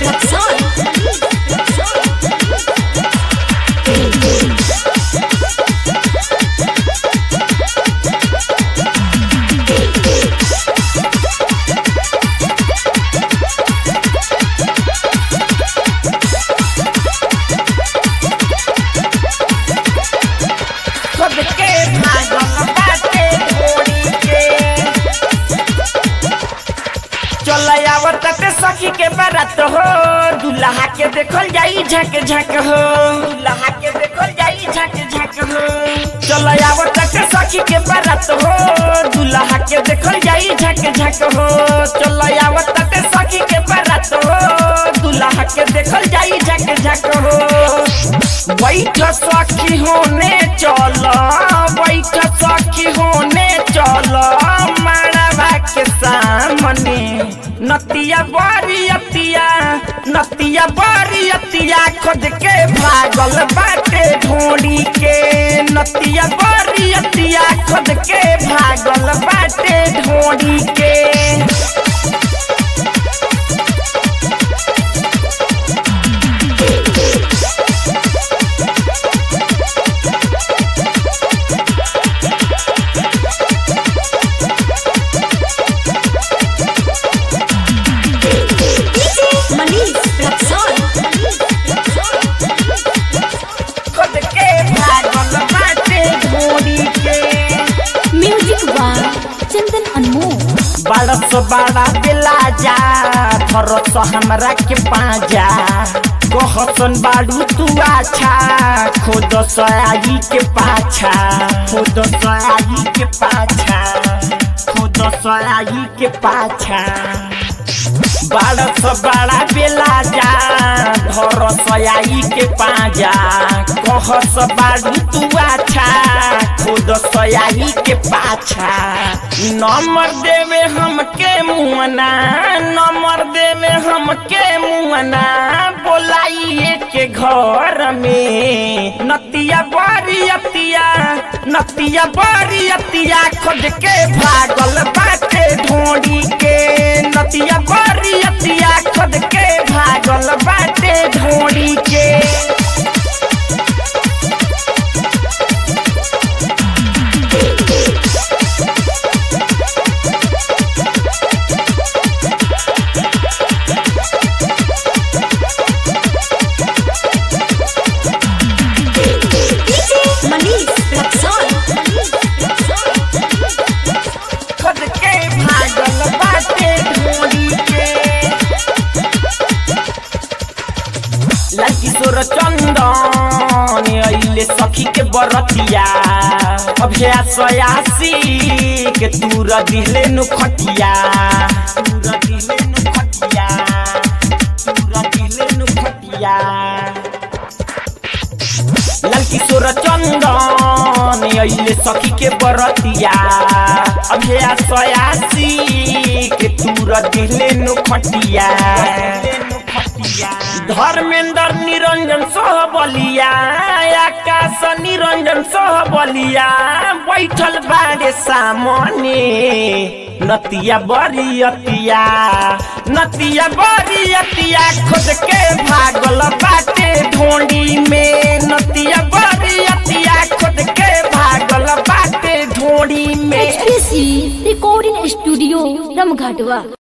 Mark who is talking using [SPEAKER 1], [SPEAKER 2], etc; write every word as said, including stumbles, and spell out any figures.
[SPEAKER 1] सखी के बारात हो दुल्हा के देखल जाई झक झक हो दुल्हा के देखल जाई झक झक हो चल आवत के सखी के बारात हो दुल्हा के देखल जाई झक झक हो चल आवत के सखी के बारात हो दुल्हा के देखल जाई झक झक हो बैठ सखी होने चल बैठ सखी होने चल मारवा के सामने नतिया बारी अतिया नतिया बारी अतिया खुद के भागल बाटे ढोड़ी के नतिया बारी अतिया खुद के भागल बाटे ढोड़ी के बड़स बड़ा दिला जा धरस हमरा के पाजा कहसन बाड़ू तू अच्छा खुद सयाई के पाछा खुद सयाई के पाछा खुद सयाई के पाछा बड़स बड़ा बेला जा धरस सयाई के पाजा कहस बाड़ू तू अच्छा खुद सयाई के पाछा नंबर देवे हमके मुआना नंबर देवे हमके मुआना बोलाइए के घर में नतिया बारी अतिया नतिया बारी अतिया खुद के भागल बाटे ढोड़ी के नतिया बारी अतिया खुद के भागल बाटे ढोड़ी के किशोर चंदन अइले सखी के बरतिया अभ्यास आसी के तूर दिले नु खटिया तूर दिले नु खटिया तूर दिले नु खटिया लाल किशोर चंदन अइले सखी के बरतिया अभ्यास आसी के तूर दिले नु खटिया धर्मेंद्र निरंजन सहबलिया आकाश निरंजन सहबलिया बैठल बाड़े सामने नतिया बड़ी अतिया नतिया बड़ी अतिया खुद के भागल बाटे ढोंडी में नतिया बड़ी अतिया खुद के भागल बाटे ढोंडी में
[SPEAKER 2] रिकॉर्डिंग स्टूडियो रमघाटवा।